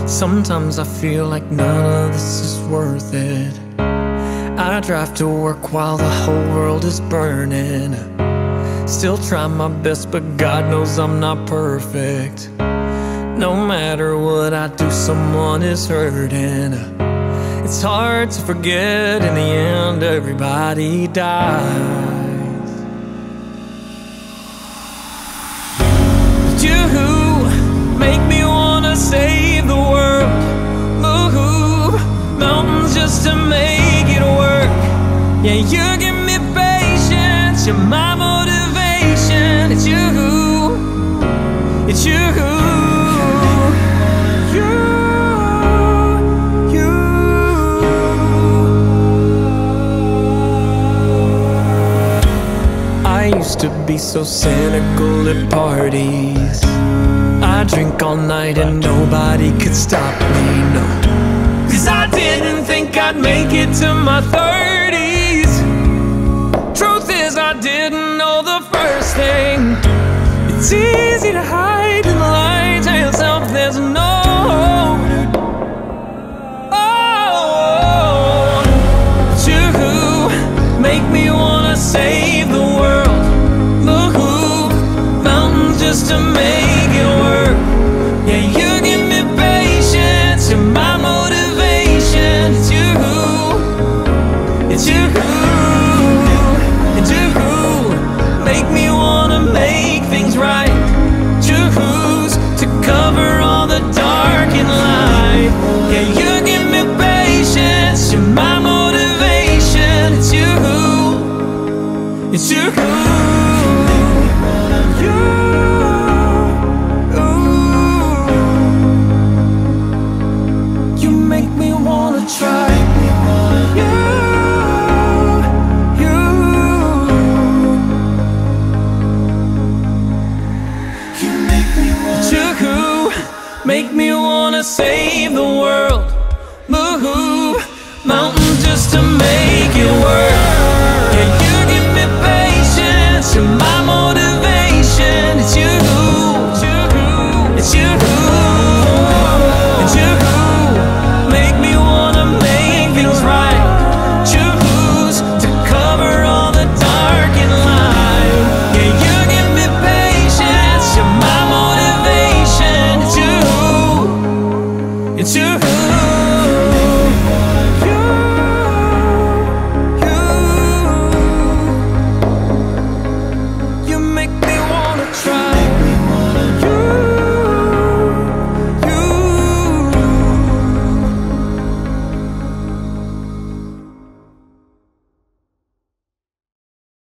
Sometimes I feel like none of this is worth it. I drive to work while the whole world is burning. Still try my best, but God knows I'm not perfect. No matter what I do, someone is hurting. It's hard to forget, in the end everybody dies. But you make me wanna save the world, move mountains just to make it work. Yeah, you give me patience, you're my motivation. It's you, it's you, I used to be so cynical at parties. I drink all night and nobody could stop me, no. 'Cause I didn't think I'd make it to my 30s. Truth is, I didn't know the first thing. It's easy to hide in the light, tell yourself there's no hope. Oh, but you make me wanna save the world, move mountains just to make it work. Yeah, you give me patience, you're my motivation. It's you, it's you, it's you, make me wanna make things right. Choose to cover all the dark in life. Yeah, you give me patience, you're my motivation. It's you, it's you, you make me wanna try. Make me wanna save the world, move mountains just to make it work. Yeah, you give me patience, you're my motivation. It's you, it's you, it's you, it's you, make me wanna make things right. Choose to cover all the dark in life. Yeah, you give me patience, you're my motivation. It's you, it's you.